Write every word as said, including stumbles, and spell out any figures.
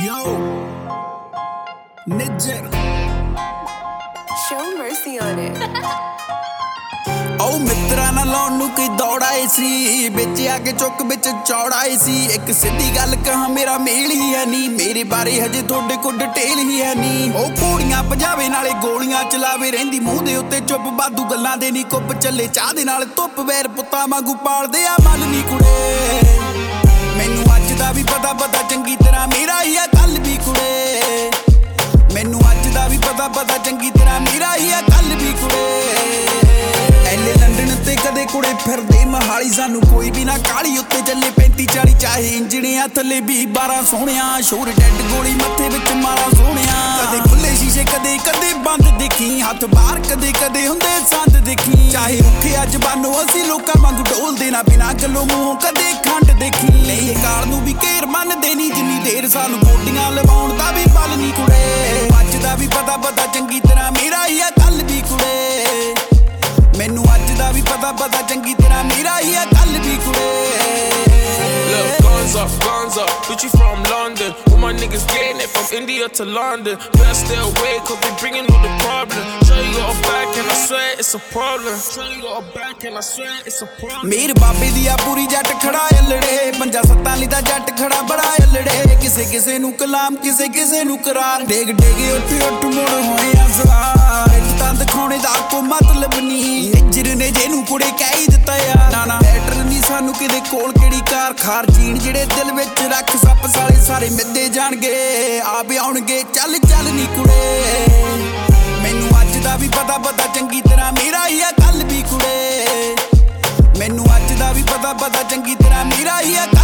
Yo, Nidger. Show mercy on it. ओ मित्रा ना लाउन नू कोई दौड़ाए सी बिच आके चुक बिच चौड़ाए सी एक सीधी गल कहा मेरा मेल ही है नी मेरे बारे हजे थोड़े को डिटेल ही है नी ओ घोड़ियां भजावे नाले गोलियां चलावे रहिंदी मूंह दे उत्ते चुप बादू गल्लां दे नी कुप चले चाह दे नाल धुप वैर पुत्तां वांगू पालदे आ मल नी कुड़े मैनू अज दा भी पता पता चंगी तरह मेरा ही है कल भी कुड़े मैनू अज दा भी पता पता चंगी तरह मेरा ही है कल भी कुड़े एले लंडन ते कदे कुड़े फिरदे महाली सानू कोई भी ना काली उत्ते चले पैंती चाली चाहे इंजणिया थले भी बारह सोहणिया शोर डेड गोली मत्थे विच मारा सोहणिया कदे खुले शीशे कदे कदे बंद देखी हथ बाहर कदे कदे हुंदे संद देखी चाहे रुखे अज बानो असी लोकां वांगू ढोलदे ना बिना गल्लों मूंहों कदे खंड देखी नहीं काल नू भी घेर मनदे नी जिन्नी देर सानू गोडियां लवाउण दा भी बल नी कुड़े अज दा भी पता पता चंगी तरह मेरा ही है कल भी कुड़े मैनू अज दा भी पता पता चंगी तरह मेरा ही है कल भी कुड़े Look, guns up, guns up, bitch you from London. All my niggas getting it from India to London. Better stay away cause we bringing all the problem. Show you got a back and I swear it's a problem. Show you got a back and I swear it's a problem. मेर बाबे दी आ पूरी जट खड़ा अल्लड़े पंजा सत्तां ली दा जट खड़ा बड़ा अल्लड़े किसे किसे नू कलाम किसे किसे नू करार डेग डेगे उठ उठ मोड़ होए आ सवार इक तां दिखाउने दा को मतलब नी निजर ने जेनू कुड़े कह ही दित्ता यार ना ना लेटर नी सानू किदे कोल केड़ी कार खार जीण जेड़े दिल विच रख सप साले सारे मिद्दे जाणगे आप आउणगे चल चल नी कुड़े मैनू अज दा भी पता पता चंगी तरह मेरा ही है कल भी कुड़े मैनू अज दा भी पता पता चंगी तरह मेरा ही है